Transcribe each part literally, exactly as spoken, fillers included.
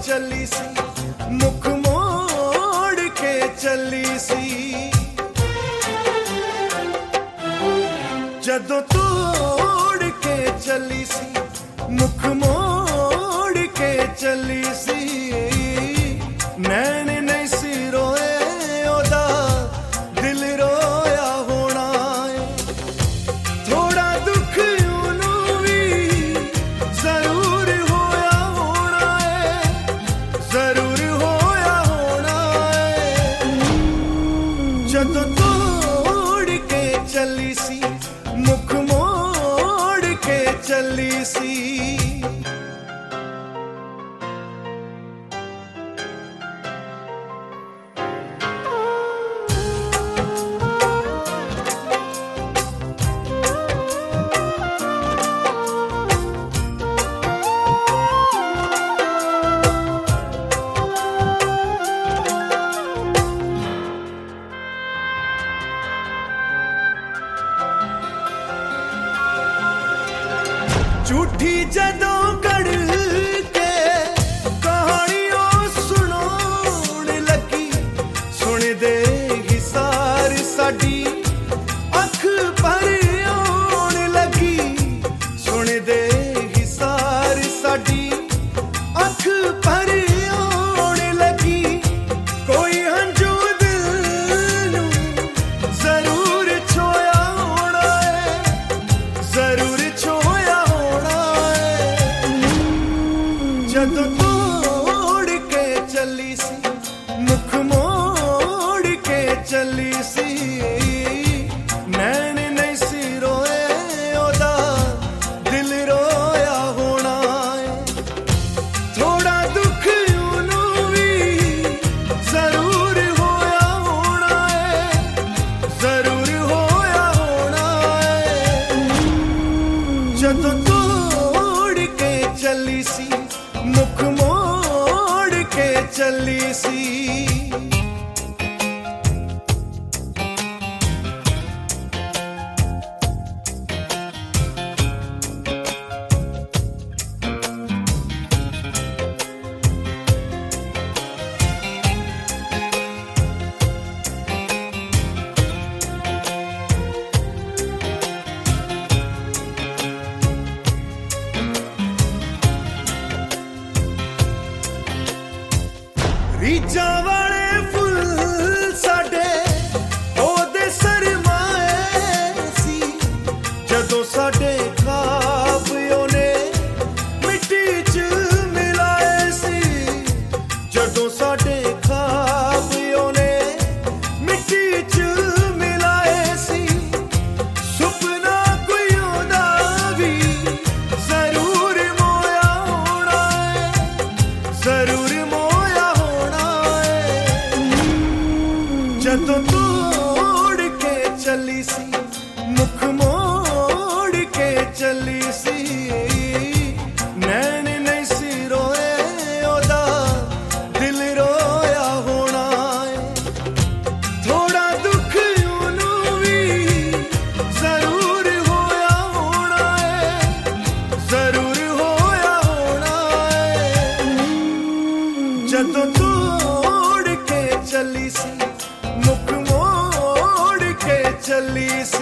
चली सी, मुख मोड़ के चली सी। जदों तोड़ के चली सी, मुख मोड़ के चली सी। नैन नहीं सी रोए ओदा दिल रोया होना है। थोड़ा दुख ऊनू भी जरूर होया होना है, जरूर होया होना है। जदों तोड़ के चली सी, मुख मोड़ के चली सी। झूठी जदों कड़ के कहानियों सुनाउण लगी, सुन दे हिसार साडी अख भर आउण लगी। सुन दे हिसार साडी अख भर आउण लगी। कोई हंझू दिल नूं जरूर छोया होना है, जरूर छोया। जदों तोड़ के चली सी, मुख मोड़ के चली सी। नैन नहीं सी रोए ओदा दिल रोया होना है। थोड़ा दुख ऊनू भी जरूर होया होना है, जरूर होया होना है। जदों तोड़ के चली सी, मुख मोड़ के चली सी। रीझां वाले फुल साडे ओदे सरमाए सी। जदों साडे ख्वाब ओने मिट्टी च मिलाए सी। जदों साडे ख्वाब ओने मिट्टी च मिलाए सी। सुपना कोई ओदा भी जरूर मोया होना है, जरूर जदों तोड़ के चली सी, मुख मोड़ के चली सी। नैन नहीं सी रोए ओदा दिल रोया होना है। थोड़ा दुख ऊनू भी जरूर होया होना है, जरूर होया होना है। जदों तोड़ के चली सी, मुख मोड़ के चली सी।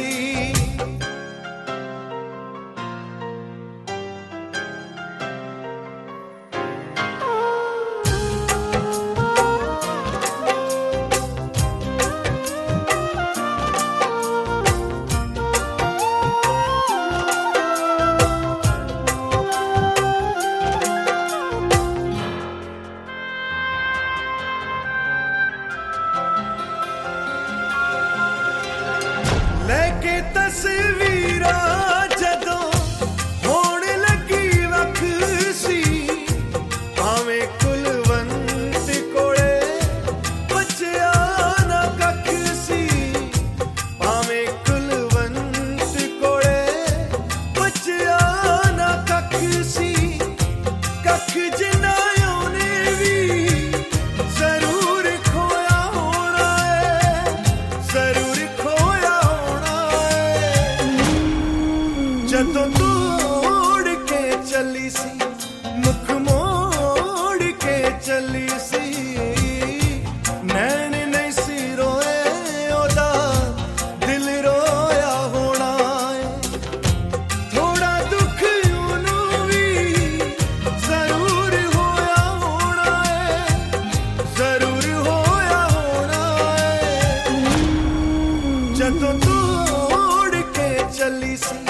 जदों तोड़ के चली सी